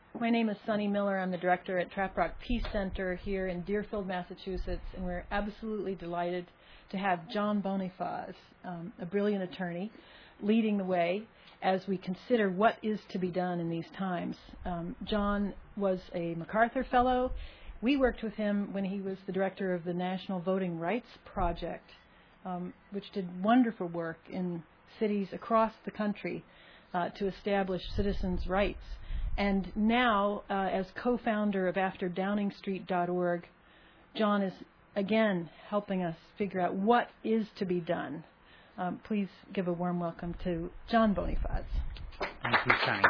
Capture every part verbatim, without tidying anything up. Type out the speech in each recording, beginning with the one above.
My name is Sunny Miller. I'm the director at Trap Rock Peace Center here in Deerfield, Massachusetts, and we're absolutely delighted to have John Bonifaz, um, a brilliant attorney, leading the way as we consider what is to be done in these times. Um, John was a MacArthur Fellow. We worked with him when he was the director of the National Voting Rights Project, um, which did wonderful work in cities across the country uh, to establish citizens' rights. And now, uh, as co-founder of after downing street dot org, John is again helping us figure out what is to be done. Um, please give a warm welcome to John Bonifaz. Thank you, Sunny.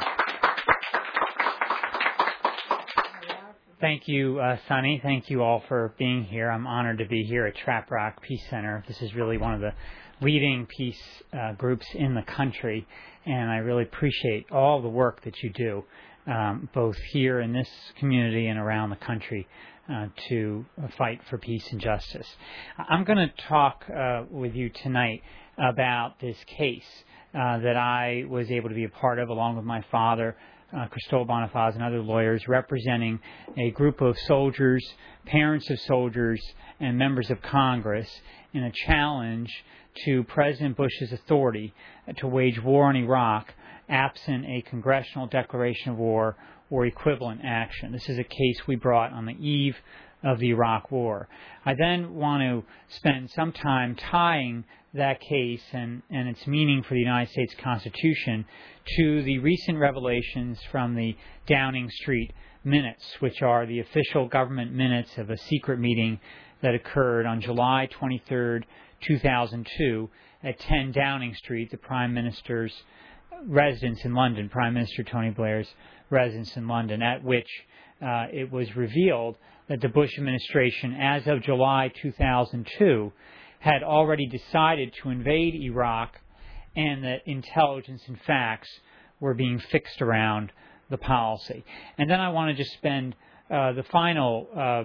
Thank you, uh, Sunny. Thank you all for being here. I'm honored to be here at Trap Rock Peace Center. This is really one of the leading peace uh, groups in the country, and I really appreciate all the work that you do, um, both here in this community and around the country, uh, to fight for peace and justice. I'm going to talk uh, with you tonight about this case uh, that I was able to be a part of, along with my father, Uh, Cristobal Bonifaz, and other lawyers, representing a group of soldiers, parents of soldiers, and members of Congress in a challenge to President Bush's authority to wage war on Iraq absent a congressional declaration of war or equivalent action. This is a case we brought on the eve of the Iraq War. I then want to spend some time tying that case and, and its meaning for the United States Constitution to the recent revelations from the Downing Street minutes, which are the official government minutes of a secret meeting that occurred on July twenty-third, two thousand two at ten Downing Street, the Prime Minister's residence in London, Prime Minister Tony Blair's residence in London, at which uh, it was revealed that the Bush administration, as of July two thousand two, had already decided to invade Iraq, and that intelligence and facts were being fixed around the policy. And then I want to just spend uh, the final uh,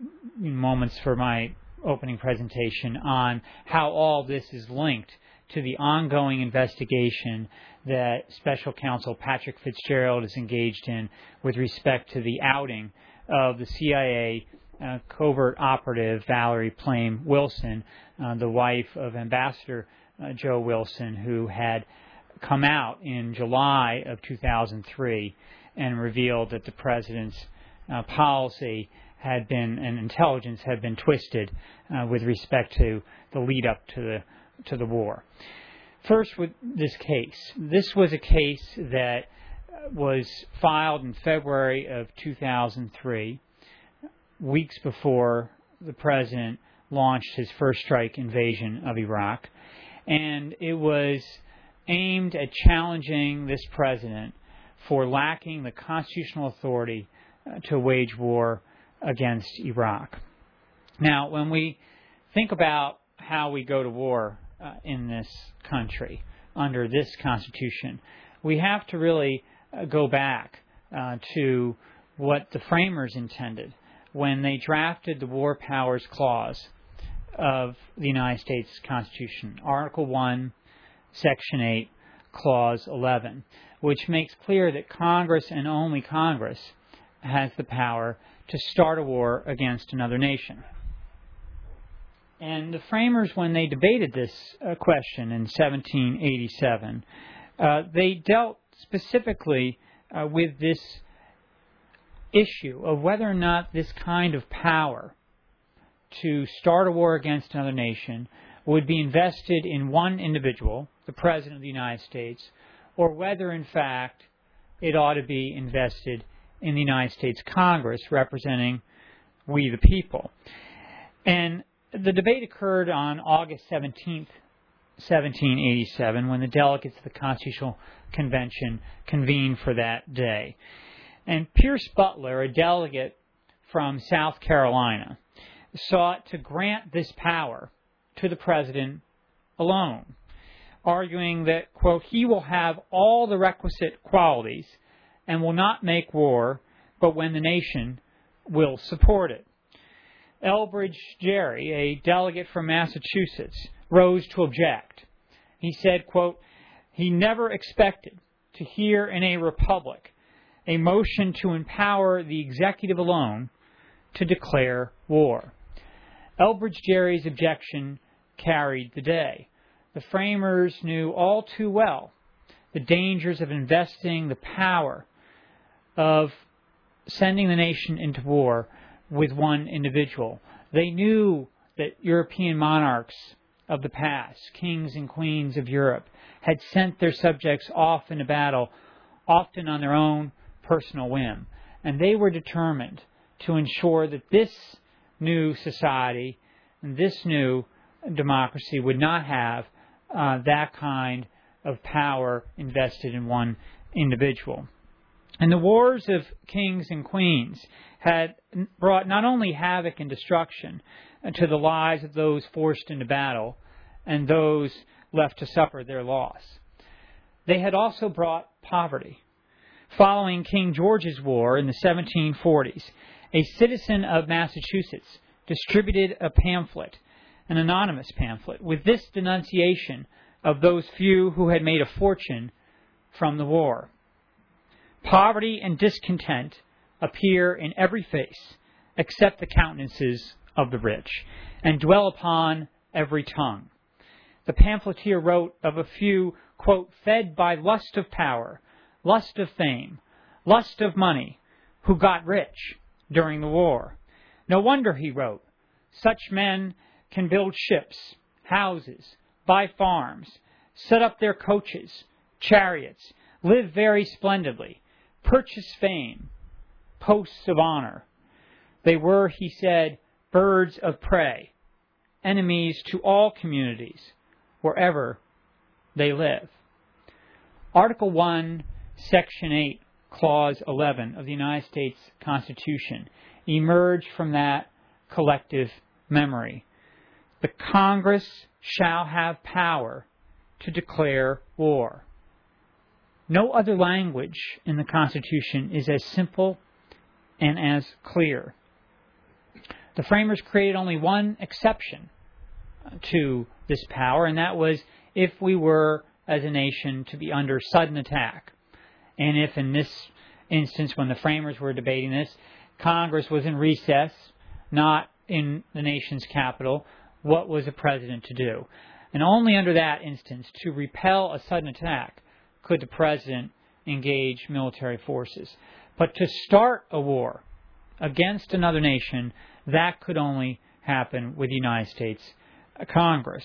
moments for my opening presentation on how all this is linked to the ongoing investigation that Special Counsel Patrick Fitzgerald is engaged in with respect to the outing of the C I A uh, covert operative Valerie Plame Wilson, uh, the wife of Ambassador uh, Joe Wilson, who had come out in July of two thousand three and revealed that the president's uh, policy had been, and intelligence had been twisted uh, with respect to the lead up to the to the war. First, with this case, this was a case that was filed in February of two thousand three, weeks before the president launched his first strike invasion of Iraq, and it was aimed at challenging this president for lacking the constitutional authority uh, to wage war against Iraq. Now, when we think about how we go to war uh, in this country under this Constitution, we have to really uh, go back uh, to what the framers intended when they drafted the War Powers Clause of the United States Constitution, Article one, Section eight, Clause eleven, which makes clear that Congress and only Congress has the power to start a war against another nation. And the framers, when they debated this uh, question in seventeen eighty-seven, uh, they dealt specifically uh, with this issue of whether or not this kind of power to start a war against another nation would be invested in one individual, the President of the United States, or whether, in fact, it ought to be invested in the United States Congress, representing we the people. And the debate occurred on August seventeenth, seventeen eighty-seven, when the delegates of the Constitutional Convention convened for that day. And Pierce Butler, a delegate from South Carolina, sought to grant this power to the president alone, arguing that, quote, he will have all the requisite qualities and will not make war, but when the nation will support it. Elbridge Gerry, a delegate from Massachusetts, rose to object. He said, quote, he never expected to hear in a republic a motion to empower the executive alone to declare war. Elbridge Gerry's objection carried the day. The framers knew all too well the dangers of investing the power of sending the nation into war with one individual. They knew that European monarchs of the past, kings and queens of Europe, had sent their subjects off into battle, often on their own personal whim. And they were determined to ensure that this new society and this new democracy would not have uh, that kind of power invested in one individual. And the wars of kings and queens had brought not only havoc and destruction to the lives of those forced into battle and those left to suffer their loss, they had also brought poverty. Following King George's War in the seventeen forties, a citizen of Massachusetts distributed a pamphlet, an anonymous pamphlet, with this denunciation of those few who had made a fortune from the war. Poverty and discontent appear in every face except the countenances of the rich, and dwell upon every tongue. The pamphleteer wrote of a few, quote, fed by lust of power, lust of fame, lust of money, who got rich during the war. No wonder, he wrote, such men can build ships, houses, buy farms, set up their coaches, chariots, live very splendidly, purchase fame, posts of honor. They were, he said, birds of prey, enemies to all communities, wherever they live. Article one, Section eight, Clause eleven of the United States Constitution emerged from that collective memory. The Congress shall have power to declare war. No other language in the Constitution is as simple and as clear. The framers created only one exception to this power, and that was if we were, as a nation, to be under sudden attack. And if, in this instance, when the framers were debating this, Congress was in recess, not in the nation's capital, what was the president to do? And only under that instance, to repel a sudden attack, could the president engage military forces. But to start a war against another nation, that could only happen with the United States Congress.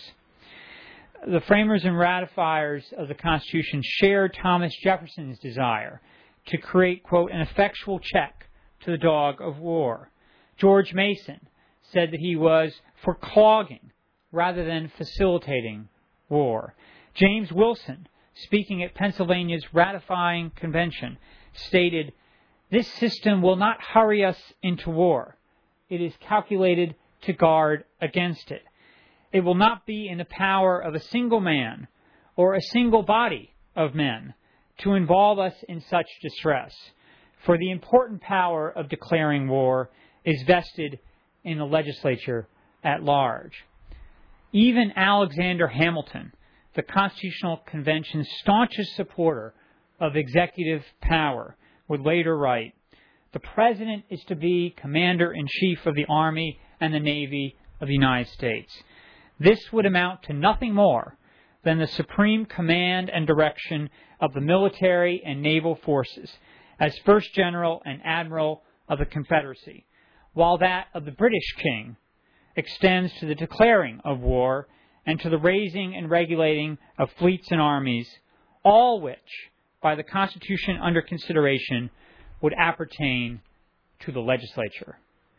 The framers and ratifiers of the Constitution shared Thomas Jefferson's desire to create, quote, an effectual check to the dog of war. George Mason said that he was for clogging rather than facilitating war. James Wilson, speaking at Pennsylvania's ratifying convention, stated, "This system will not hurry us into war. It is calculated to guard against it. It will not be in the power of a single man or a single body of men to involve us in such distress, for the important power of declaring war is vested in the legislature at large." Even Alexander Hamilton, the Constitutional Convention's staunchest supporter of executive power, would later write, "The President is to be Commander-in-Chief of the Army and the Navy of the United States. This would amount to nothing more than the supreme command and direction of the military and naval forces as First General and Admiral of the Confederacy, while that of the British King extends to the declaring of war and to the raising and regulating of fleets and armies, all which, by the Constitution under consideration, would appertain to the legislature."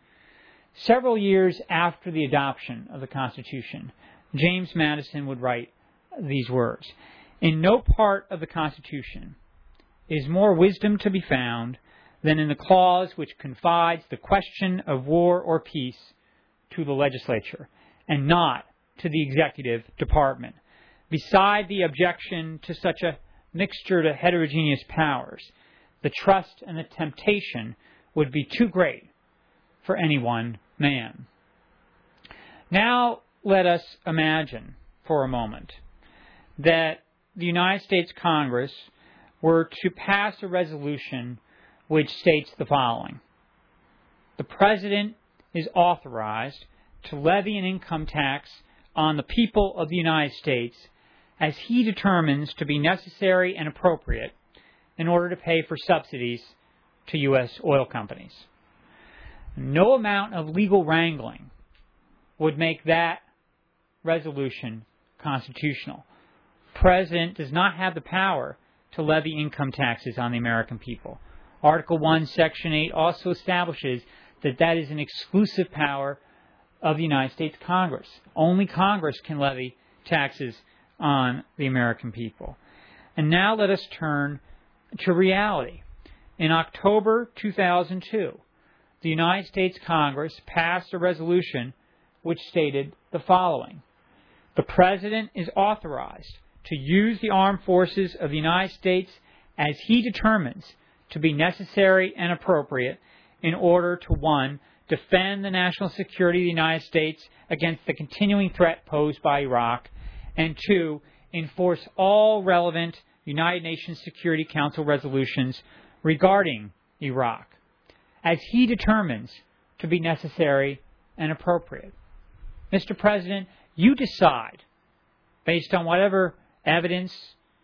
Several years after the adoption of the Constitution, James Madison would write these words, "In no part of the Constitution is more wisdom to be found than in the clause which confides the question of war or peace to the legislature, and not to the executive department. Beside the objection to such a mixture to heterogeneous powers, the trust and the temptation would be too great for any one man." Now let us imagine for a moment that the United States Congress were to pass a resolution which states the following. The President is authorized to levy an income tax on the people of the United States as he determines to be necessary and appropriate in order to pay for subsidies to U S oil companies. No amount of legal wrangling would make that resolution constitutional. The President does not have the power to levy income taxes on the American people. Article one, Section eight also establishes that that is an exclusive power of the United States Congress. Only Congress can levy taxes on the American people. And now let us turn to reality. In October two thousand two, the United States Congress passed a resolution which stated the following. The President is authorized to use the armed forces of the United States as he determines to be necessary and appropriate in order to, one, defend the national security of the United States against the continuing threat posed by Iraq, and two, enforce all relevant United Nations Security Council resolutions regarding Iraq, as he determines to be necessary and appropriate. Mister President, you decide, based on whatever evidence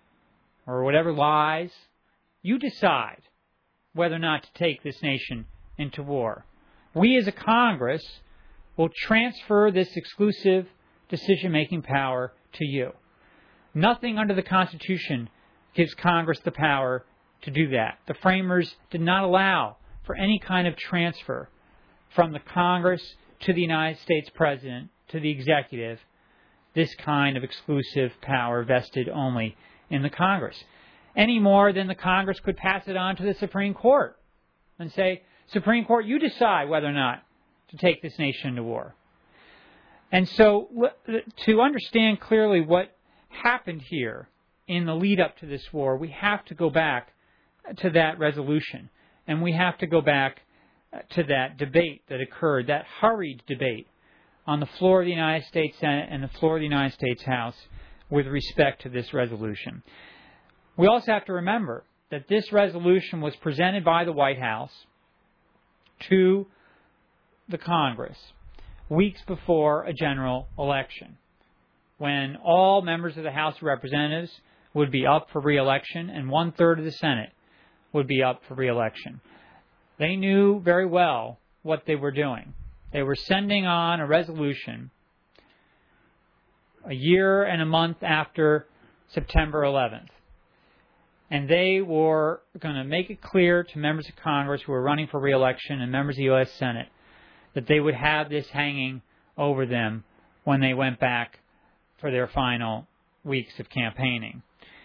or whatever lies, you decide whether or not to take this nation into war. We as a Congress will transfer this exclusive decision-making power to you. Nothing under the Constitution gives Congress the power to do that. The framers did not allow for any kind of transfer from the Congress to the United States President, to the executive, this kind of exclusive power vested only in the Congress. Any more than the Congress could pass it on to the Supreme Court and say, Supreme Court, you decide whether or not to take this nation to war. And so to understand clearly what happened here in the lead up to this war, we have to go back to that resolution. And we have to go back to that debate that occurred, that hurried debate on the floor of the United States Senate and the floor of the United States House with respect to this resolution. We also have to remember that this resolution was presented by the White House to the Congress weeks before a general election, when all members of the House of Representatives would be up for re-election and one-third of the Senate would be up for re-election. They knew very well what they were doing. They were sending on a resolution a year and a month after September eleventh. And they were going to make it clear to members of Congress who were running for re-election and members of the U S Senate that they would have this hanging over them when they went back for their final weeks of campaigning.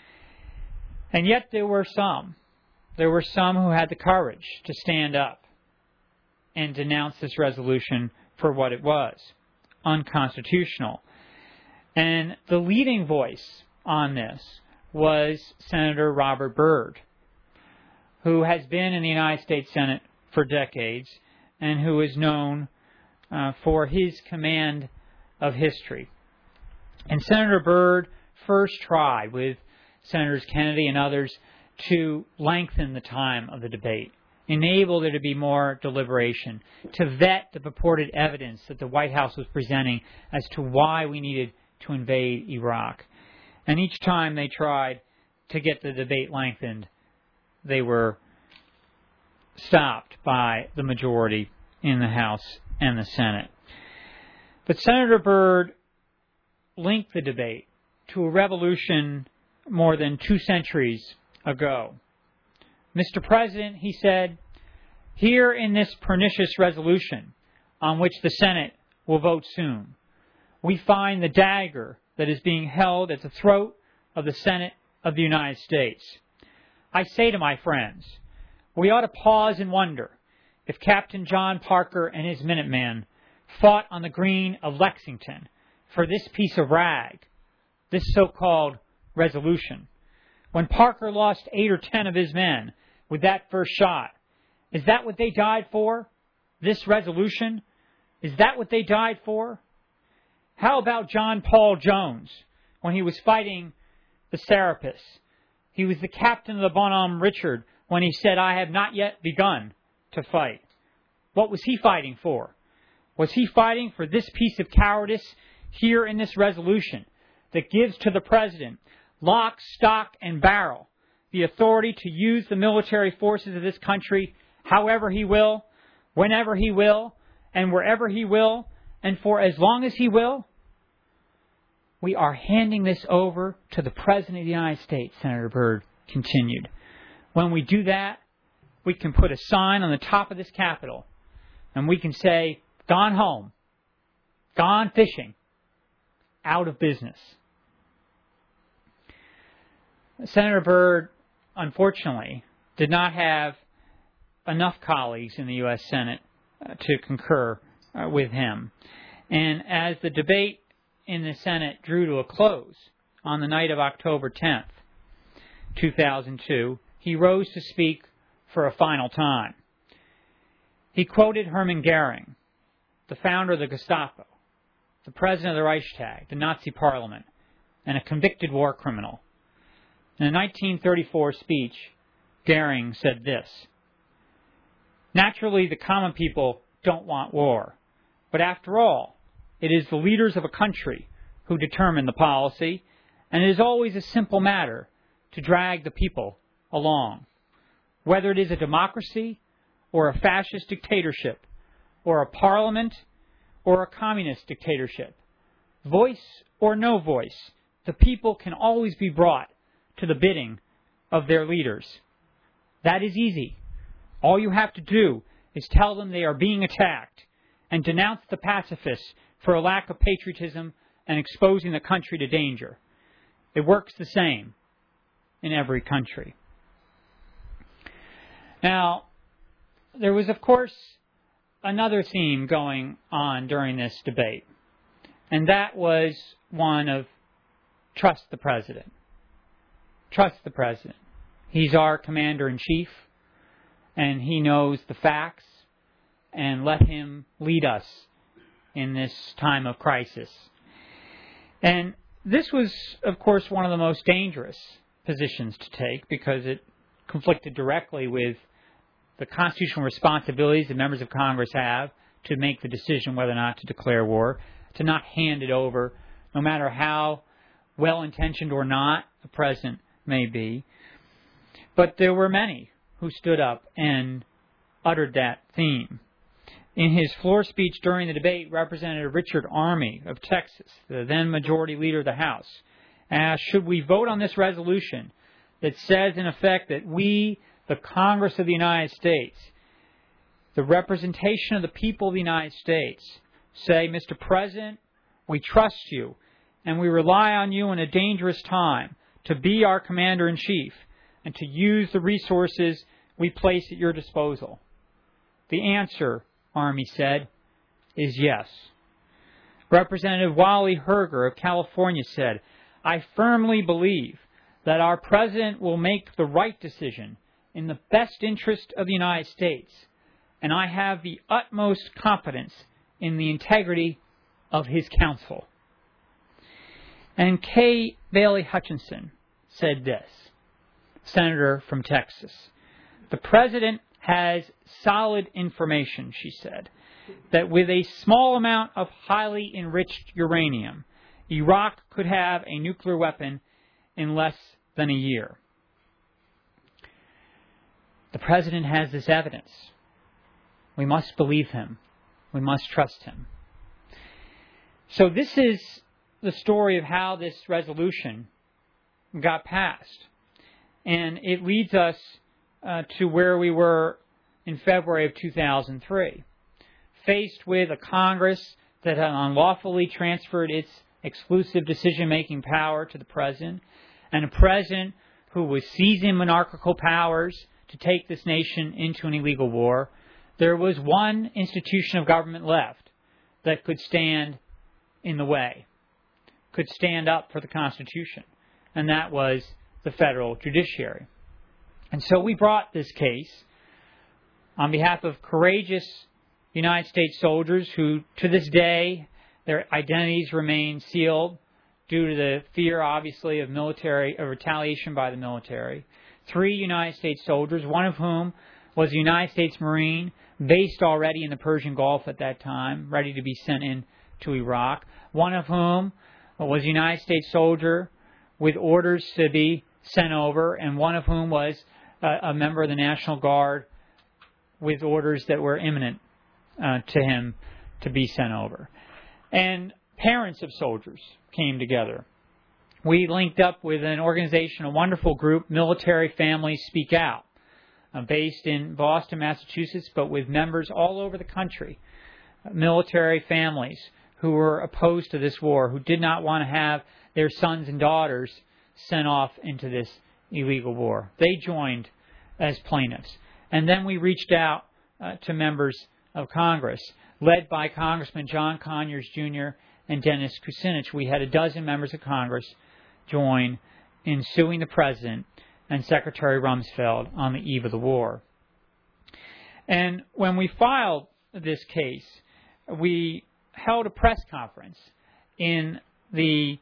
And yet there were some. There were some who had the courage to stand up and denounce this resolution for what it was, unconstitutional. And the leading voice on this was Senator Robert Byrd, who has been in the United States Senate for decades and who is known uh, for his command of history. And Senator Byrd first tried with Senators Kennedy and others to lengthen the time of the debate, enable there to be more deliberation, to vet the purported evidence that the White House was presenting as to why we needed to invade Iraq. And each time they tried to get the debate lengthened, they were stopped by the majority in the House and the Senate. But Senator Byrd linked the debate to a revolution more than two centuries ago. Mister President, he said, here in this pernicious resolution on which the Senate will vote soon, we find the dagger that is being held at the throat of the Senate of the United States. I say to my friends, we ought to pause and wonder if Captain John Parker and his Minutemen fought on the green of Lexington for this piece of rag, this so-called resolution. When Parker lost eight or ten of his men with that first shot, is that what they died for? This resolution? Is that what they died for? How about John Paul Jones when he was fighting the Serapis? He was the captain of the Bonhomme Richard when he said, "I have not yet begun to fight." What was he fighting for? Was he fighting for this piece of cowardice here in this resolution that gives to the President lock, stock, and barrel the authority to use the military forces of this country however he will, whenever he will, and wherever he will, and for as long as he will? We are handing this over to the President of the United States, Senator Byrd continued. When we do that, we can put a sign on the top of this Capitol, and we can say, "Gone home, gone fishing, out of business." Senator Byrd, unfortunately, did not have enough colleagues in the U S Senate uh, to concur uh, with him. And as the debate in the Senate drew to a close on the night of October tenth, two thousand two, he rose to speak for a final time. He quoted Hermann Goering, the founder of the Gestapo, the president of the Reichstag, the Nazi parliament, and a convicted war criminal. In a nineteen thirty-four speech, Goering said this: "Naturally, the common people don't want war, but after all, it is the leaders of a country who determine the policy, and it is always a simple matter to drag the people along. Whether it is a democracy or a fascist dictatorship or a parliament or a communist dictatorship, voice or no voice, the people can always be brought to the bidding of their leaders. That is easy. All you have to do is tell them they are being attacked and denounce the pacifists for a lack of patriotism and exposing the country to danger. It works the same in every country." Now, there was, of course, another theme going on during this debate, and that was one of trust the President. Trust the President. He's our Commander-in-Chief, and he knows the facts, and let him lead us in this time of crisis. And this was, of course, one of the most dangerous positions to take because it conflicted directly with the constitutional responsibilities that members of Congress have to make the decision whether or not to declare war, to not hand it over, no matter how well-intentioned or not the President may be. But there were many who stood up and uttered that theme. In his floor speech during the debate, Representative Richard Armey of Texas, the then Majority Leader of the House, asked, "Should we vote on this resolution that says, in effect, that we, the Congress of the United States, the representation of the people of the United States, say, Mister President, we trust you, and we rely on you in a dangerous time to be our Commander-in-Chief and to use the resources we place at your disposal?" The answer, Armey said, is yes. Representative Wally Herger of California said, "I firmly believe that our President will make the right decision in the best interest of the United States, and I have the utmost confidence in the integrity of his counsel." And Kay Bailey Hutchinson said this, Senator from Texas, "The President has solid information," she said, "that with a small amount of highly enriched uranium, Iraq could have a nuclear weapon in less than a year." The President has this evidence. We must believe him. We must trust him. So this is the story of how this resolution got passed. And it leads us uh, to where we were in February of two thousand three, faced with a Congress that had unlawfully transferred its exclusive decision-making power to the President, and a President who was seizing monarchical powers to take this nation into an illegal war. There was one institution of government left that could stand in the way, could stand up for the Constitution, and that was the federal judiciary. And so we brought this case on behalf of courageous United States soldiers who, to this day, their identities remain sealed due to the fear, obviously, of military of retaliation by the military. three United States soldiers, one of whom was a United States Marine based already in the Persian Gulf at that time, ready to be sent in to Iraq, one of whom was a United States soldier with orders to be sent over, and one of whom was a, a member of the National Guard with orders that were imminent uh, to him to be sent over. And parents of soldiers came together. We linked up with an organization, a wonderful group, Military Families Speak Out, uh, based in Boston, Massachusetts, but with members all over the country. Uh, military families who were opposed to this war, who did not want to have their sons and daughters sent off into this illegal war. They joined as plaintiffs. And then we reached out uh, to members of Congress, led by Congressman John Conyers, Junior and Dennis Kucinich. We had a dozen members of Congress join in suing the President and Secretary Rumsfeld on the eve of the war. And when we filed this case, we held a press conference in the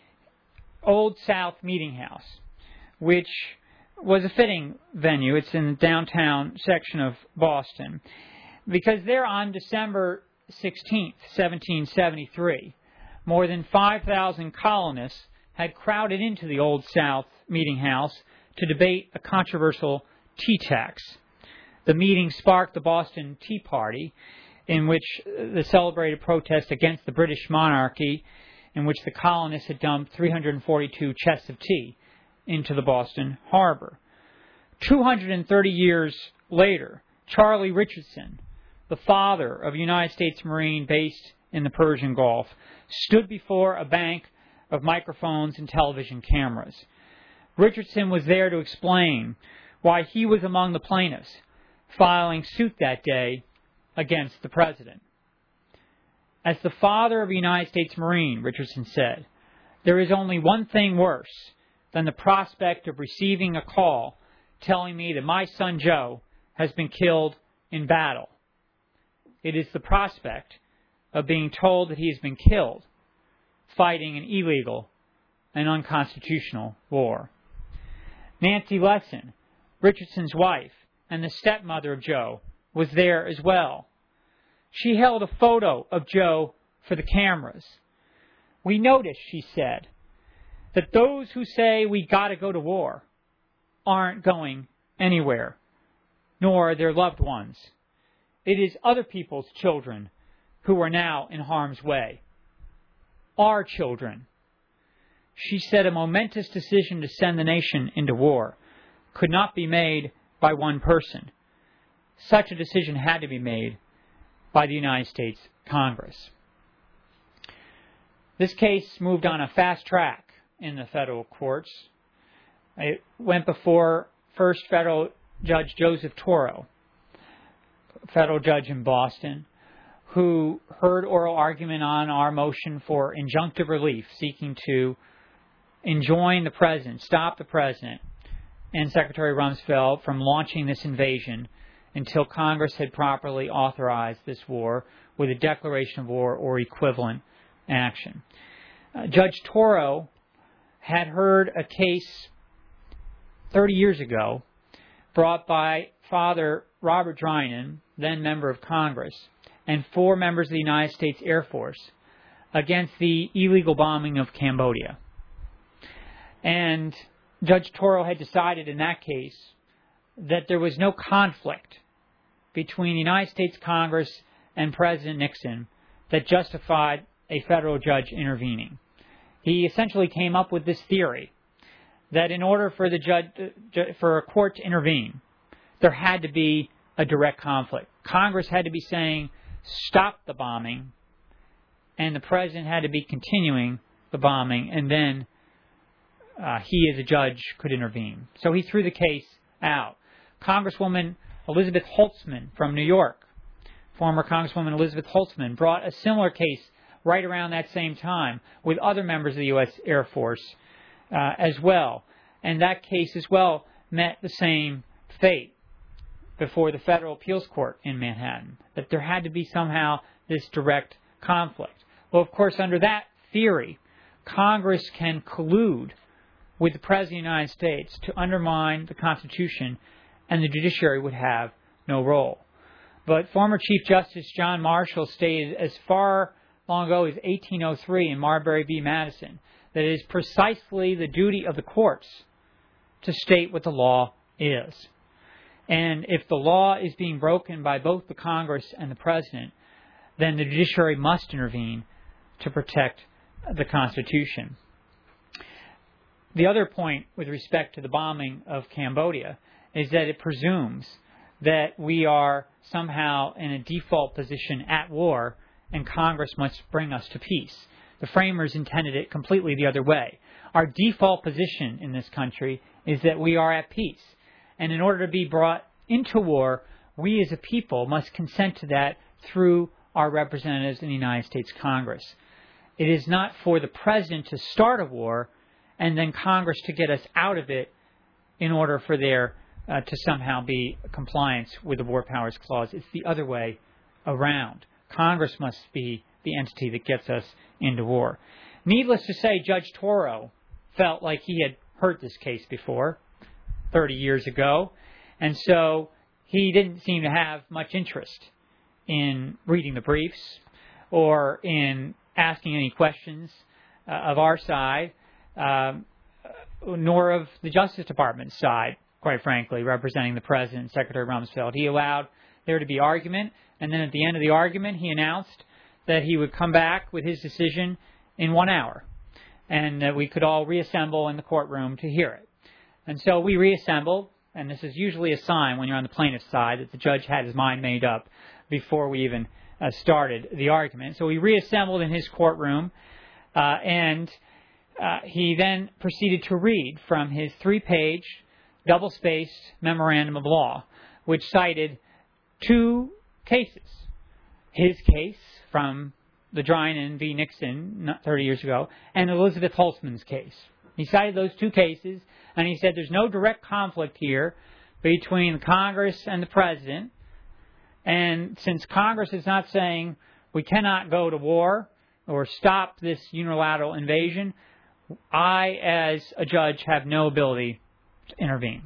Old South Meeting House, which was a fitting venue. It's in the downtown section of Boston, because there on December sixteenth, seventeen seventy-three, more than five thousand colonists had crowded into the Old South Meeting House to debate a controversial tea tax. The meeting sparked the Boston Tea Party, in which the celebrated protest against the British monarchy, in which the colonists had dumped three hundred forty-two chests of tea into the Boston harbor. two hundred thirty years later, Charlie Richardson, the father of a United States Marine based in the Persian Gulf, stood before a bank of microphones and television cameras. Richardson was there to explain why he was among the plaintiffs filing suit that day against the President. As the father of a United States Marine, Richardson said, there is only one thing worse than the prospect of receiving a call telling me that my son Joe has been killed in battle. It is the prospect of being told that he has been killed fighting an illegal and unconstitutional war. Nancy Lesson, Richardson's wife and the stepmother of Joe, was there as well. She held a photo of Joe for the cameras. We notice, she said, that those who say we gotta go to war aren't going anywhere, nor their loved ones. It is other people's children who are now in harm's way. Our children. She said a momentous decision to send the nation into war could not be made by one person. Such a decision had to be made by the United States Congress. This case moved on a fast track in the federal courts. It went before first federal Judge Joseph Toro, federal judge in Boston, who heard oral argument on our motion for injunctive relief, seeking to enjoin the President, stop the President and Secretary Rumsfeld from launching this invasion until Congress had properly authorized this war with a declaration of war or equivalent action. Uh, Judge Toro had heard a case thirty years ago brought by Father Robert Drinan, then member of Congress, and four members of the United States Air Force against the illegal bombing of Cambodia. And Judge Toro had decided in that case that there was no conflict between the United States Congress and President Nixon that justified a federal judge intervening. He essentially came up with this theory that in order for the judge, for a court to intervene, there had to be a direct conflict. Congress had to be saying, stop the bombing, and the President had to be continuing the bombing, and then uh, he as a judge could intervene. So he threw the case out. Congresswoman Elizabeth Holtzman from New York, former Congresswoman Elizabeth Holtzman, brought a similar case right around that same time with other members of the U S Air Force uh, as well. And that case as well met the same fate before the Federal Appeals Court in Manhattan, that there had to be somehow this direct conflict. Well, of course, under that theory, Congress can collude with the President of the United States to undermine the Constitution, and the judiciary would have no role. But former Chief Justice John Marshall stated as far long ago as eighteen oh three in Marbury v. Madison that it is precisely the duty of the courts to state what the law is. And if the law is being broken by both the Congress and the President, then the judiciary must intervene to protect the Constitution. The other point with respect to the bombing of Cambodia is that it presumes that we are somehow in a default position at war and Congress must bring us to peace. The framers intended it completely the other way. Our default position in this country is that we are at peace. And in order to be brought into war, we as a people must consent to that through our representatives in the United States Congress. It is not for the President to start a war and then Congress to get us out of it in order for there uh, to somehow be compliance with the War Powers Clause. It's the other way around. Congress must be the entity that gets us into war. Needless to say, Judge Toro felt like he had heard this case before, thirty years ago, and so he didn't seem to have much interest in reading the briefs or in asking any questions uh, of our side, um, nor of the Justice Department's side, quite frankly, representing the President and Secretary Rumsfeld. He allowed there to be argument, and then at the end of the argument, he announced that he would come back with his decision in one hour, and that we could all reassemble in the courtroom to hear it. And so we reassembled, and this is usually a sign when you're on the plaintiff's side that the judge had his mind made up before we even uh, started the argument. So we reassembled in his courtroom, uh, and uh, he then proceeded to read from his three-page, double-spaced memorandum of law, which cited two cases. His case from the Drinan v. Nixon thirty years ago, and Elizabeth Holtzman's case. He cited those two cases, and he said there's no direct conflict here between the Congress and the President. And since Congress is not saying we cannot go to war or stop this unilateral invasion, I, as a judge, have no ability to intervene.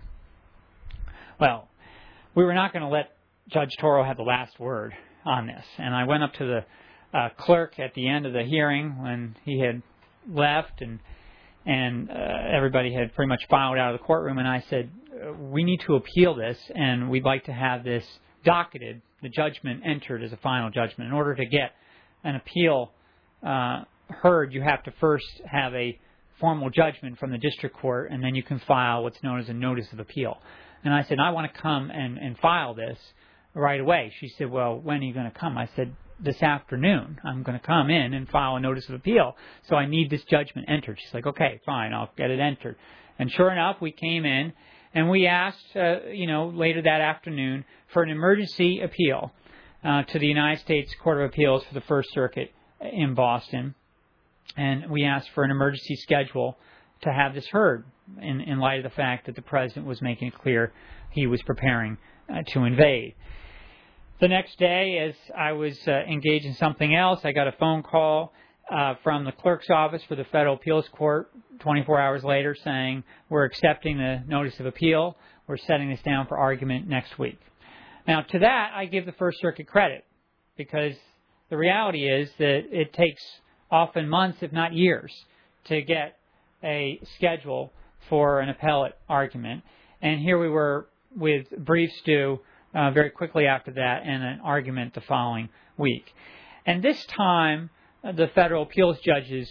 Well, we were not going to let Judge Toro have the last word on this. And I went up to the uh, clerk at the end of the hearing when he had left and and uh, everybody had pretty much filed out of the courtroom, and I said, we need to appeal this, and we'd like to have this docketed, the judgment entered as a final judgment. In order to get an appeal uh, heard, you have to first have a formal judgment from the district court, and then you can file what's known as a notice of appeal. And I said, I want to come and, and file this right away. She said, well, when are you going to come? I said, this afternoon. I'm going to come in and file a notice of appeal. So I need this judgment entered. She's like, okay, fine, I'll get it entered. And sure enough, we came in and we asked, uh, you know, later that afternoon for an emergency appeal uh, to the United States Court of Appeals for the First Circuit in Boston. And we asked for an emergency schedule to have this heard in, in light of the fact that the President was making it clear he was preparing uh, to invade. The next day, as I was uh, engaged in something else, I got a phone call uh, from the clerk's office for the Federal Appeals Court twenty-four hours later saying, we're accepting the notice of appeal. We're setting this down for argument next week. Now, to that, I give the First Circuit credit, because the reality is that it takes often months, if not years, to get a schedule for an appellate argument. And here we were with briefs due Uh, very quickly after that, and an argument the following week. And this time, uh, the federal appeals judges,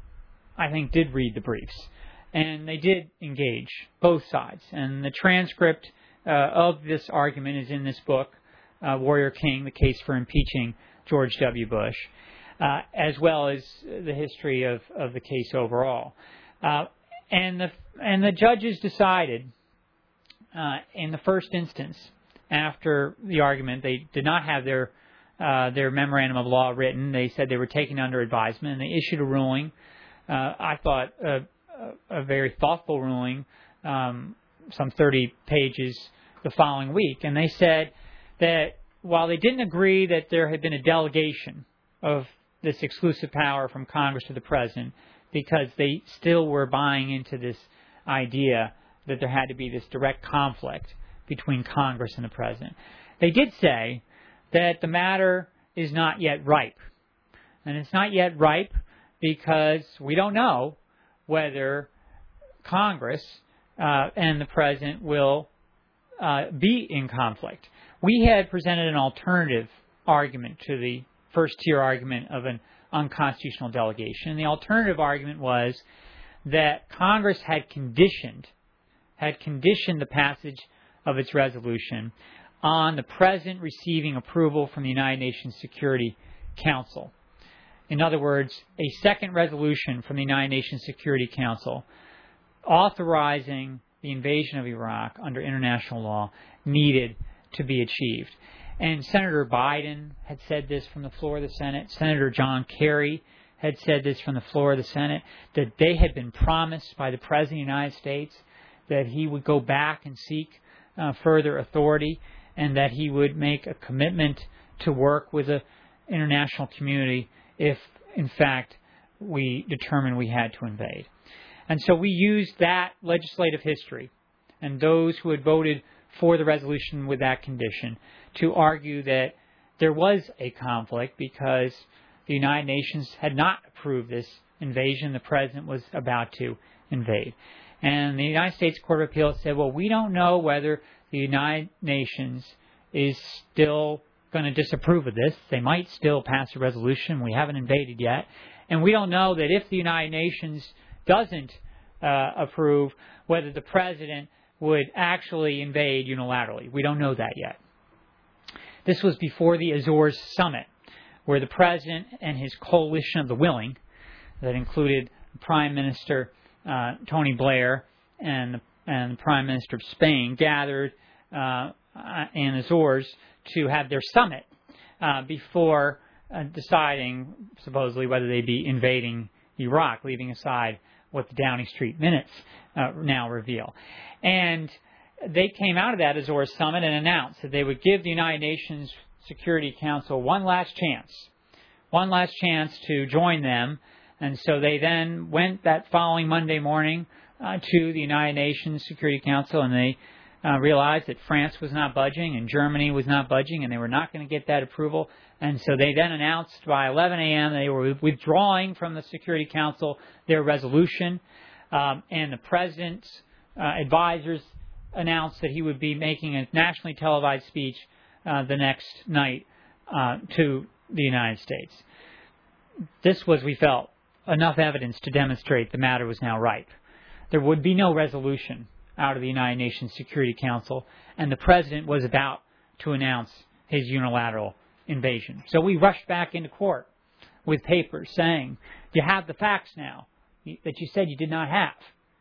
I think, did read the briefs. And they did engage both sides. And the transcript uh, of this argument is in this book, uh, Warrior King, The Case for Impeaching George W. Bush, uh, as well as the history of, of the case overall. Uh, and, the, and the judges decided, uh, in the first instance, after the argument, they did not have their uh, their memorandum of law written. They said they were taken under advisement, and they issued a ruling. Uh, I thought a, a very thoughtful ruling, um, some thirty pages the following week. And they said that while they didn't agree that there had been a delegation of this exclusive power from Congress to the President, because they still were buying into this idea that there had to be this direct conflict between Congress and the President. They did say that the matter is not yet ripe. And it's not yet ripe because we don't know whether Congress uh, and the President will uh, be in conflict. We had presented an alternative argument to the first-tier argument of an unconstitutional delegation. And the alternative argument was that Congress had conditioned, had conditioned the passage of its resolution on the President receiving approval from the United Nations Security Council. In other words, a second resolution from the United Nations Security Council authorizing the invasion of Iraq under international law needed to be achieved. And Senator Biden had said this from the floor of the Senate. Senator John Kerry had said this from the floor of the Senate, that they had been promised by the President of the United States that he would go back and seek uh, further authority and that he would make a commitment to work with the international community if, in fact, we determined we had to invade. And so we used that legislative history and those who had voted for the resolution with that condition to argue that there was a conflict because the United Nations had not approved this invasion. The President was about to invade. And the United States Court of Appeals said, well, we don't know whether the United Nations is still going to disapprove of this. They might still pass a resolution. We haven't invaded yet. And we don't know that if the United Nations doesn't uh, approve, whether the President would actually invade unilaterally. We don't know that yet. This was before the Azores Summit, where the President and his coalition of the willing, that included Prime Minister uh, Tony Blair and the, and the Prime Minister of Spain, gathered uh, in Azores to have their summit uh, before uh, deciding, supposedly, whether they'd be invading Iraq, leaving aside what the Downing Street minutes uh, now reveal. And they came out of that Azores Summit and announced that they would give the United Nations Security Council one last chance, one last chance to join them. And so they then went that following Monday morning uh, to the United Nations Security Council, and they uh, realized that France was not budging and Germany was not budging, and they were not going to get that approval. And so they then announced by eleven a.m. they were withdrawing from the Security Council their resolution, um, and the President's uh, advisors announced that he would be making a nationally televised speech uh, the next night uh, to the United States. This was, we felt, enough evidence to demonstrate the matter was now ripe. There would be no resolution out of the United Nations Security Council, and the President was about to announce his unilateral invasion. So we rushed back into court with papers saying, you have the facts now that you said you did not have.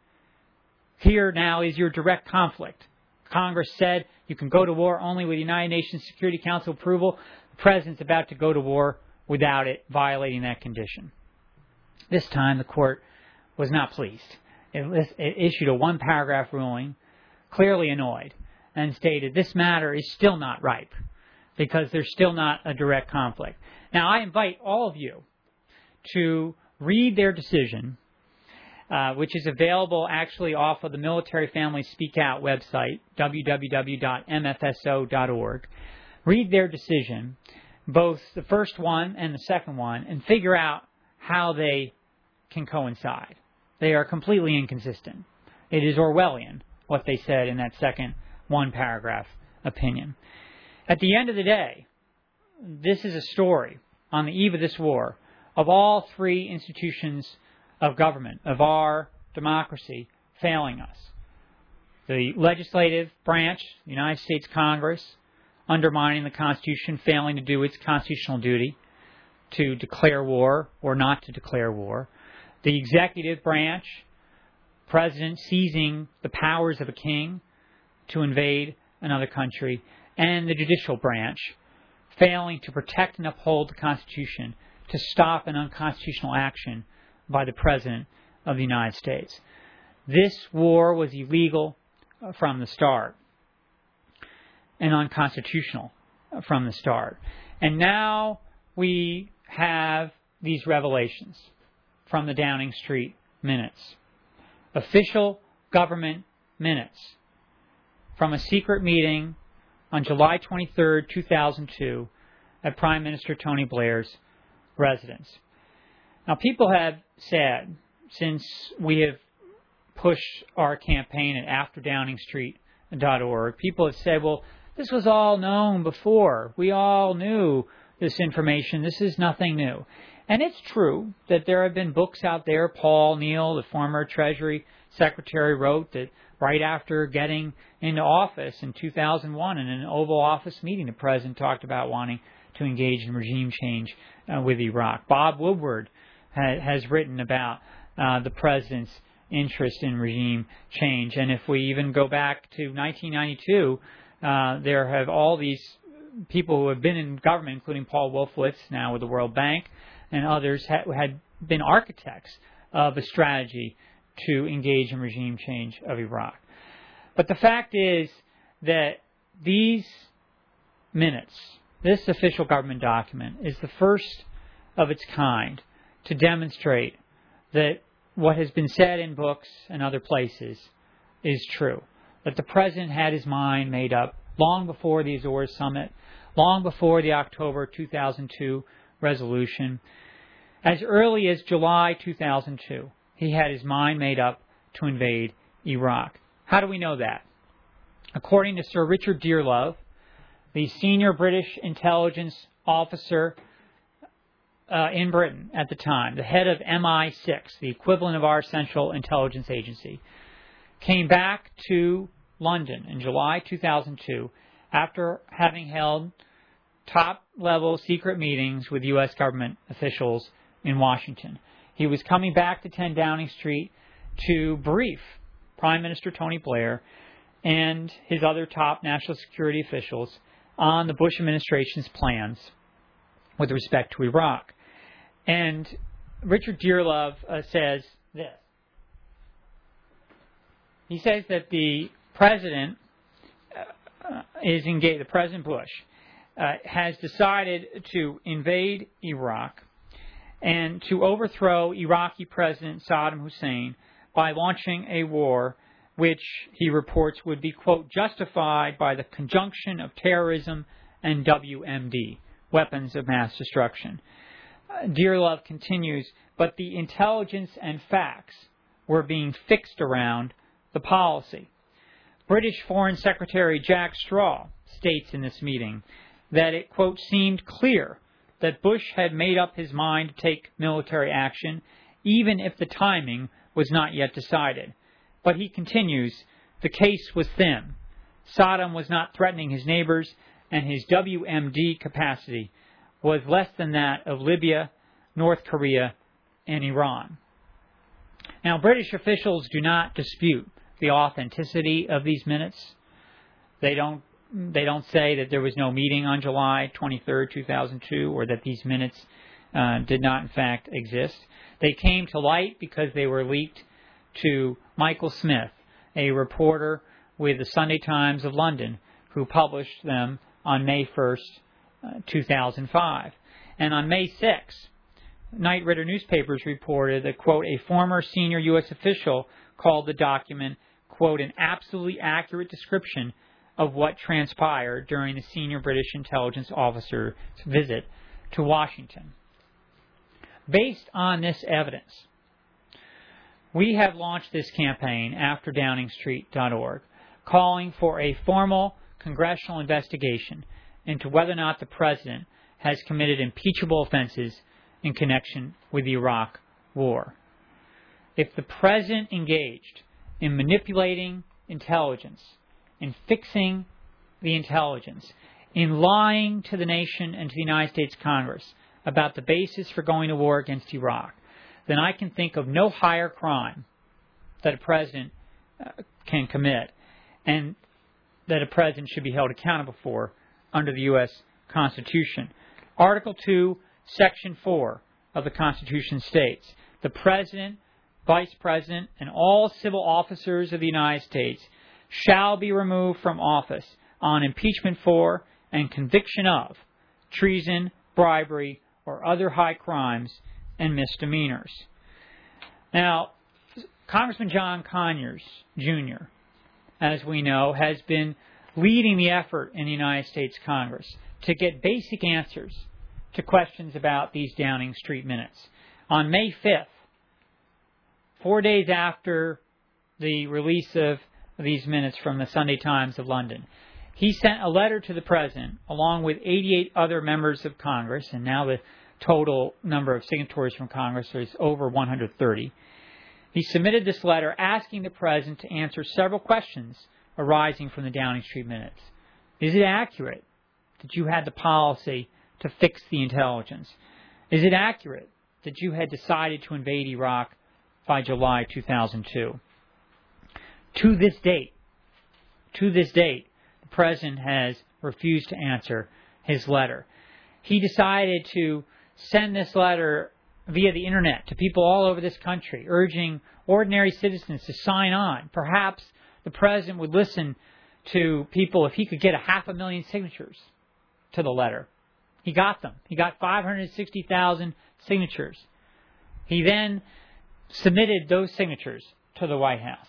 Here now is your direct conflict. Congress said you can go to war only with the United Nations Security Council approval. The President's about to go to war without it, violating that condition. This time the court was not pleased. It, it issued a one-paragraph ruling, clearly annoyed, and stated this matter is still not ripe because there's still not a direct conflict. Now, I invite all of you to read their decision, uh, which is available actually off of the Military Families Speak Out website, w w w dot m f s o dot org. Read their decision, both the first one and the second one, and figure out how they can coincide. They are completely inconsistent. It is Orwellian, what they said in that second one-paragraph opinion. At the end of the day, this is a story on the eve of this war of all three institutions of government, of our democracy, failing us. The legislative branch, the United States Congress, undermining the Constitution, failing to do its constitutional duty to declare war or not to declare war. The executive branch, President seizing the powers of a king to invade another country, and the judicial branch, failing to protect and uphold the Constitution to stop an unconstitutional action by the President of the United States. This war was illegal from the start and unconstitutional from the start. And now we have these revelations from the Downing Street minutes. Official government minutes from a secret meeting on July twenty-third, two thousand two, at Prime Minister Tony Blair's residence. Now, people have said, since we have pushed our campaign at after downing street dot org, people have said, well, this was all known before. We all knew this information. This is nothing new. And it's true that there have been books out there. Paul Neal, the former Treasury Secretary, wrote that right after getting into office in two thousand one, in an Oval Office meeting, the President talked about wanting to engage in regime change uh, with Iraq. Bob Woodward ha- has written about uh, the President's interest in regime change. And if we even go back to nineteen ninety-two, uh, there have all these people who have been in government, including Paul Wolfowitz, now with the World Bank, and others, ha- had been architects of a strategy to engage in regime change of Iraq. But the fact is that these minutes, this official government document, is the first of its kind to demonstrate that what has been said in books and other places is true. That the President had his mind made up long before the Azores Summit, long before the October two thousand two resolution. As early as July two thousand two, he had his mind made up to invade Iraq. How do we know that? According to Sir Richard Dearlove, the senior British intelligence officer uh, in Britain at the time, the head of M I six, the equivalent of our Central Intelligence Agency, came back to London in July two thousand two after having held top-level secret meetings with U S government officials in Washington. He was coming back to ten Downing Street to brief Prime Minister Tony Blair and his other top national security officials on the Bush administration's plans with respect to Iraq. And Richard Dearlove uh, says this. He says that the President uh, is engaged, the President Bush, uh, has decided to invade Iraq and to overthrow Iraqi President Saddam Hussein by launching a war which he reports would be, quote, justified by the conjunction of terrorism and W M D, weapons of mass destruction. Uh, Dearlove continues, but the intelligence and facts were being fixed around the policy. British Foreign Secretary Jack Straw states in this meeting that it, quote, seemed clear that Bush had made up his mind to take military action, even if the timing was not yet decided. But he continues, the case was thin. Saddam was not threatening his neighbors, and his W M D capacity was less than that of Libya, North Korea, and Iran. Now, British officials do not dispute the authenticity of these minutes. They don't They don't say that there was no meeting on July twenty-third, two thousand two, or that these minutes uh, did not, in fact, exist. They came to light because they were leaked to Michael Smith, a reporter with the Sunday Times of London, who published them on May first, uh, two thousand five. And on May sixth, Knight Ridder newspapers reported that, quote, a former senior U S official called the document, quote, an absolutely accurate description of what transpired during the senior British intelligence officer's visit to Washington. Based on this evidence, we have launched this campaign, after downing street dot org, calling for a formal congressional investigation into whether or not the President has committed impeachable offenses in connection with the Iraq War. If the President engaged in manipulating intelligence, in fixing the intelligence, in lying to the nation and to the United States Congress about the basis for going to war against Iraq, then I can think of no higher crime that a president uh, can commit and that a president should be held accountable for under the U S Constitution. Article two, Section four of the Constitution states, the President, Vice President, and all civil officers of the United States shall be removed from office on impeachment for and conviction of treason, bribery, or other high crimes and misdemeanors. Now, Congressman John Conyers, Junior, as we know, has been leading the effort in the United States Congress to get basic answers to questions about these Downing Street minutes. On May fifth, four days after the release of these minutes from the Sunday Times of London, he sent a letter to the President along with eighty-eight other members of Congress, and now the total number of signatories from Congress is over one hundred thirty. He submitted this letter asking the President to answer several questions arising from the Downing Street minutes. Is it accurate that you had the policy to fix the intelligence? Is it accurate that you had decided to invade Iraq by July two thousand two? To this date, to this date, the President has refused to answer his letter. He decided to send this letter via the Internet to people all over this country, urging ordinary citizens to sign on. Perhaps the President would listen to people if he could get a half a million signatures to the letter. He got them. He got five hundred sixty thousand signatures. He then submitted those signatures to the White House,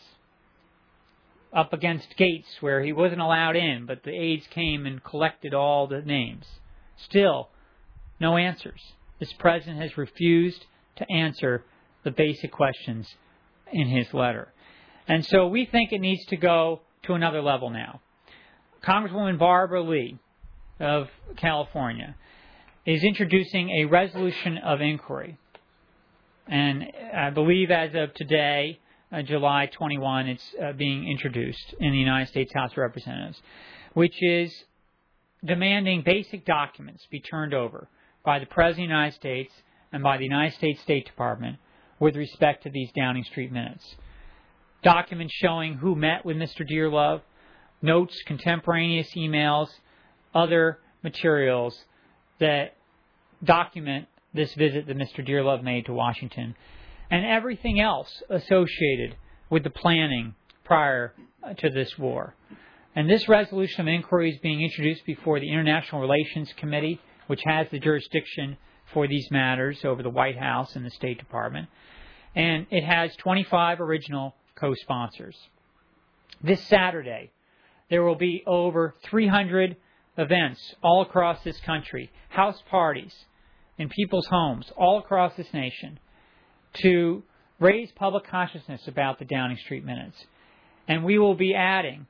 up against gates where he wasn't allowed in, but the aides came and collected all the names. Still, no answers. This President has refused to answer the basic questions in his letter. And so we think it needs to go to another level now. Congresswoman Barbara Lee of California is introducing a resolution of inquiry. And I believe as of today, uh, July twenty-first, it's uh, being introduced in the United States House of Representatives, which is demanding basic documents be turned over by the President of the United States and by the United States State Department with respect to these Downing Street minutes. Documents showing who met with Mister Dearlove, notes, contemporaneous emails, other materials that document this visit that Mister Dearlove made to Washington, and everything else associated with the planning prior to this war. And this resolution of inquiry is being introduced before the International Relations Committee, which has the jurisdiction for these matters over the White House and the State Department. And it has twenty-five original co-sponsors. This Saturday, there will be over three hundred events all across this country, house parties in people's homes all across this nation, to raise public consciousness about the Downing Street minutes. And we will be adding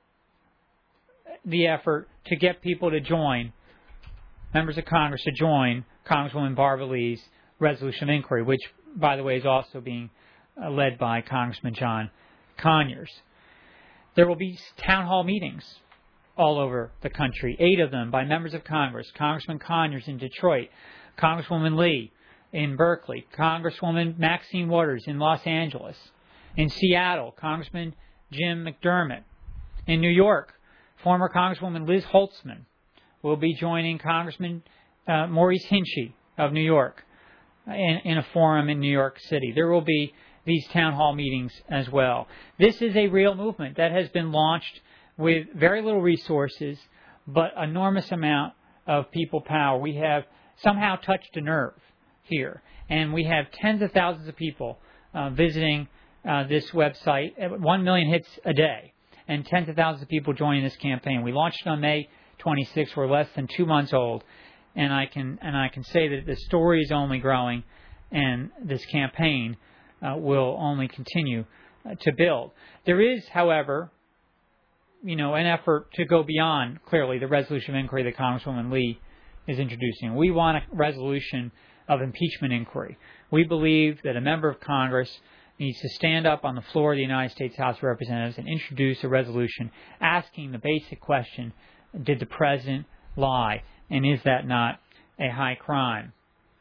the effort to get people to join, members of Congress to join Congresswoman Barbara Lee's resolution of inquiry, which, by the way, is also being uh, led by Congressman John Conyers. There will be town hall meetings all over the country, eight of them by members of Congress. Congressman Conyers in Detroit, Congresswoman Lee in Berkeley, Congresswoman Maxine Waters in Los Angeles. In Seattle, Congressman Jim McDermott. In New York, former Congresswoman Liz Holtzman will be joining Congressman uh, Maurice Hinchey of New York in, in a forum in New York City. There will be these town hall meetings as well. This is a real movement that has been launched with very little resources, but enormous amount of people power. We have somehow touched a nerve here, and we have tens of thousands of people uh, visiting uh, this website, one million hits a day, and tens of thousands of people joining this campaign. We launched it on May twenty-sixth. We're less than two months old, and I can and I can say that the story is only growing, and this campaign uh, will only continue uh, to build. There is, however, you know, an effort to go beyond, clearly, the resolution of inquiry that Congresswoman Lee is introducing. We want a resolution of impeachment inquiry. We believe that a member of Congress needs to stand up on the floor of the United States House of Representatives and introduce a resolution asking the basic question, did the President lie, and is that not a high crime?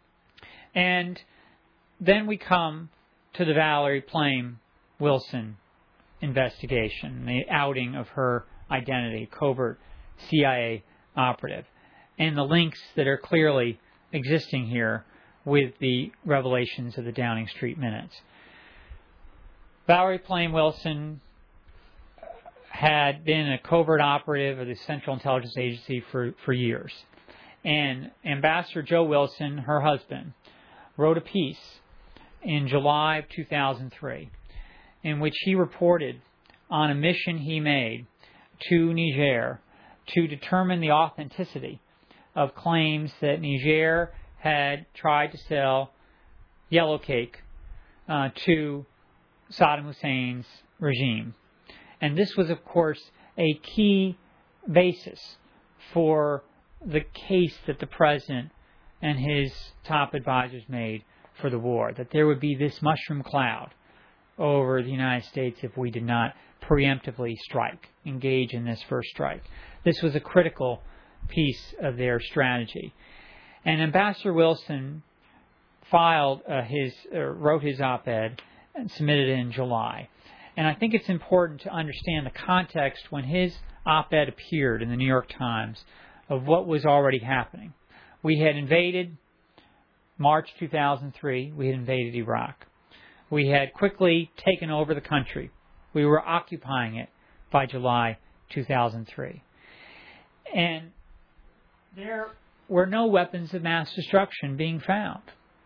And then we come to the Valerie Plame Wilson investigation, the outing of her identity, covert C I A operative, and the links that are clearly existing here with the revelations of the Downing Street minutes. Valerie Plame Wilson had been a covert operative of the Central Intelligence Agency for, for years. And Ambassador Joe Wilson, her husband, wrote a piece in July of two thousand three in which he reported on a mission he made to Niger to determine the authenticity of claims that Niger had tried to sell yellow cake uh, to Saddam Hussein's regime. And this was, of course, a key basis for the case that the president and his top advisors made for the war, that there would be this mushroom cloud over the United States if we did not preemptively strike, engage in this first strike. This was a critical piece of their strategy. And Ambassador Wilson filed uh, his, uh, wrote his op-ed and submitted it in July. And I think it's important to understand the context when his op-ed appeared in the New York Times of what was already happening. We had invaded March two thousand three. We had invaded Iraq. We had quickly taken over the country. We were occupying it by July two thousand three. And there were no weapons of mass destruction being found.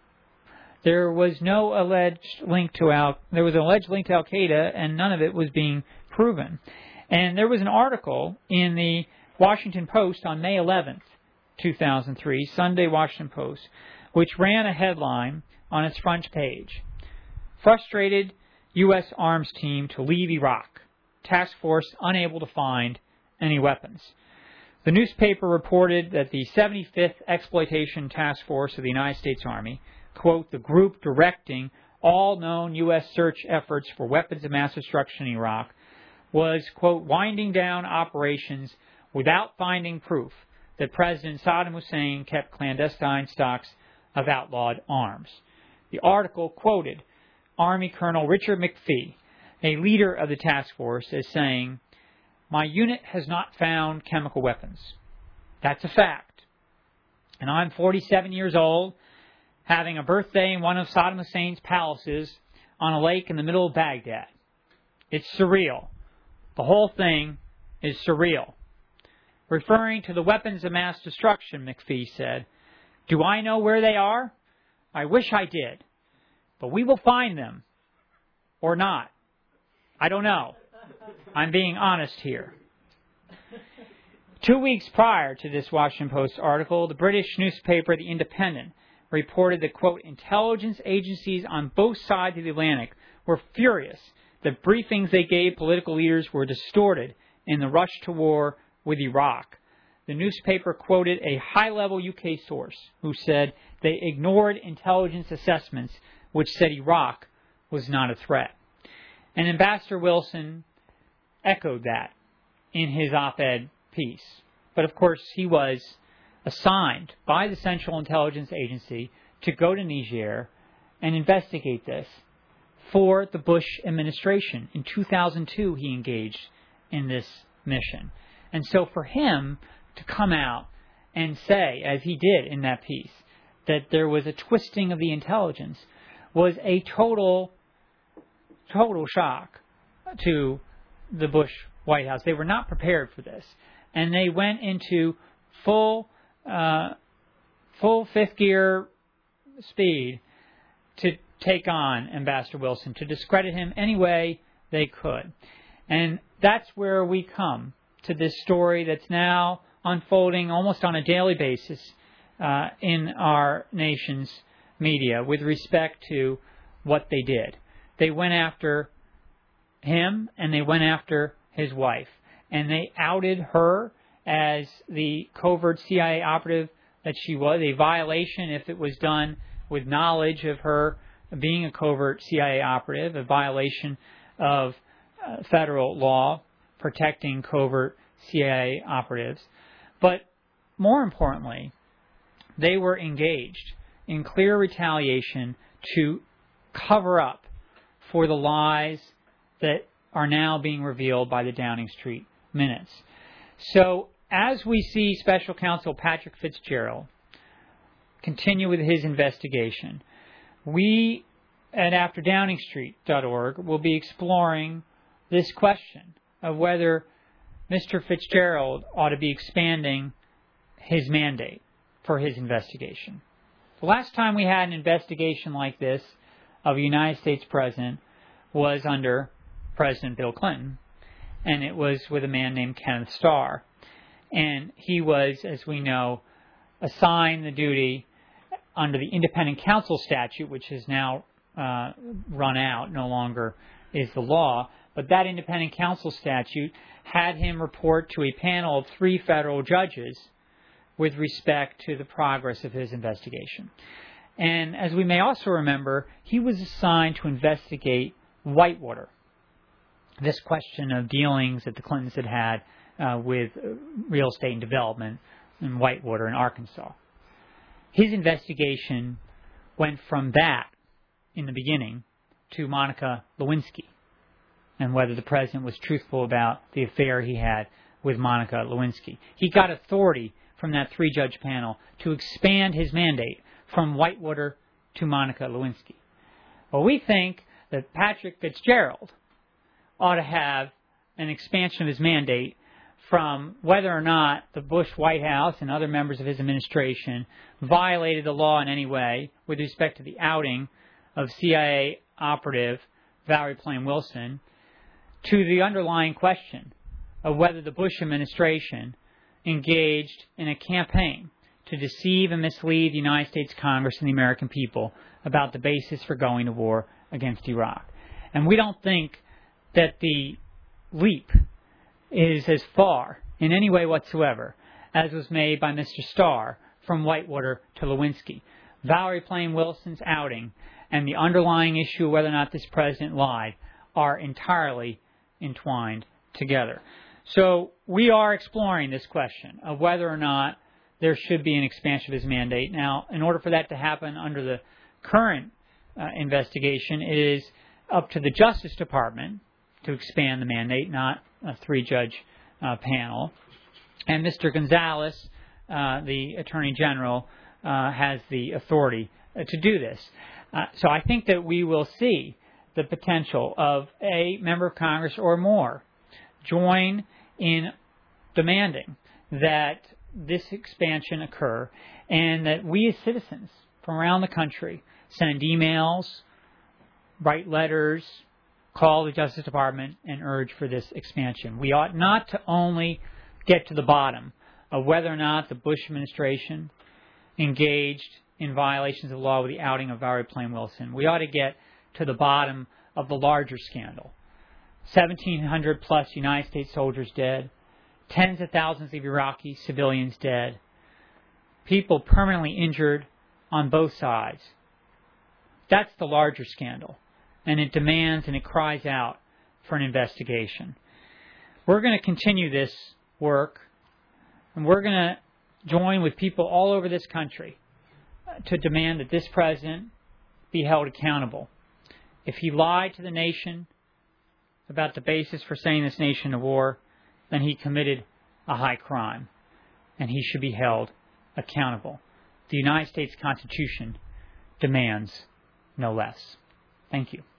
There was no alleged link to Al. There was an alleged link to Al Qaeda, and none of it was being proven. And there was an article in the Washington Post on May eleventh, two thousand three, Sunday Washington Post, which ran a headline on its front page: "Frustrated U S arms team to leave Iraq. Task force unable to find any weapons." The newspaper reported that the seventy-fifth Exploitation Task Force of the United States Army, quote, the group directing all known U S search efforts for weapons of mass destruction in Iraq, was, quote, winding down operations without finding proof that President Saddam Hussein kept clandestine stocks of outlawed arms. The article quoted Army Colonel Richard McPhee, a leader of the task force, as saying, "My unit has not found chemical weapons. That's a fact. And I'm forty-seven years old, having a birthday in one of Saddam Hussein's palaces on a lake in the middle of Baghdad. It's surreal. The whole thing is surreal." Referring to the weapons of mass destruction, McPhee said, "Do I know where they are? I wish I did. But we will find them. Or not. I don't know. I'm being honest here." Two weeks prior to this Washington Post article, the British newspaper The Independent reported that, quote, intelligence agencies on both sides of the Atlantic were furious that briefings they gave political leaders were distorted in the rush to war with Iraq. The newspaper quoted a high-level U K source who said they ignored intelligence assessments which said Iraq was not a threat. And Ambassador Wilson echoed that in his op-ed piece. But of course, he was assigned by the Central Intelligence Agency to go to Niger and investigate this for the Bush administration. In two thousand two, he engaged in this mission. And so for him to come out and say, as he did in that piece, that there was a twisting of the intelligence was a total, total shock to the Bush White House. They were not prepared for this. And they went into full, uh, full fifth gear speed to take on Ambassador Wilson, to discredit him any way they could. And that's where we come to this story that's now unfolding almost on a daily basis uh, in our nation's media with respect to what they did. They went after him and they went after his wife. And they outed her as the covert C I A operative that she was, a violation if it was done with knowledge of her being a covert C I A operative, a violation of uh, federal law protecting covert C I A operatives. But more importantly, they were engaged in clear retaliation to cover up for the lies that are now being revealed by the Downing Street minutes. So as we see Special Counsel Patrick Fitzgerald continue with his investigation, we at after downing street dot org will be exploring this question of whether Mister Fitzgerald ought to be expanding his mandate for his investigation. The last time we had an investigation like this of a United States president was under President Bill Clinton, and it was with a man named Kenneth Starr. And he was, as we know, assigned the duty under the Independent Counsel Statute, which has now uh, run out, no longer is the law, but that Independent Counsel Statute had him report to a panel of three federal judges with respect to the progress of his investigation. And as we may also remember, he was assigned to investigate Whitewater, this question of dealings that the Clintons had had uh, with real estate and development in Whitewater in Arkansas. His investigation went from that in the beginning to Monica Lewinsky and whether the president was truthful about the affair he had with Monica Lewinsky. He got authority from that three-judge panel to expand his mandate from Whitewater to Monica Lewinsky. Well, we think that Patrick Fitzgerald ought to have an expansion of his mandate from whether or not the Bush White House and other members of his administration violated the law in any way with respect to the outing of C I A operative Valerie Plame Wilson, to the underlying question of whether the Bush administration engaged in a campaign to deceive and mislead the United States Congress and the American people about the basis for going to war against Iraq. And we don't think that the leap is as far in any way whatsoever as was made by Mister Starr from Whitewater to Lewinsky. Valerie Plame Wilson's outing and the underlying issue of whether or not this president lied are entirely entwined together. So we are exploring this question of whether or not there should be an expansion of his mandate. Now, in order for that to happen under the current uh, investigation, it is up to the Justice Department to expand the mandate, not a three-judge uh, panel. And Mister Gonzalez, uh, the Attorney General, uh, has the authority uh, to do this. Uh, so I think that we will see the potential of a member of Congress or more join in demanding that this expansion occur, and that we as citizens from around the country send emails, write letters, call the Justice Department, and urge for this expansion. We ought not to only get to the bottom of whether or not the Bush administration engaged in violations of law with the outing of Valerie Plame Wilson. We ought to get to the bottom of the larger scandal. seventeen hundred plus United States soldiers dead, tens of thousands of Iraqi civilians dead, people permanently injured on both sides. That's the larger scandal, and it demands and it cries out for an investigation. We're going to continue this work, and we're going to join with people all over this country to demand that this president be held accountable. If he lied to the nation about the basis for sending this nation to war, then he committed a high crime, and he should be held accountable. The United States Constitution demands no less. Thank you.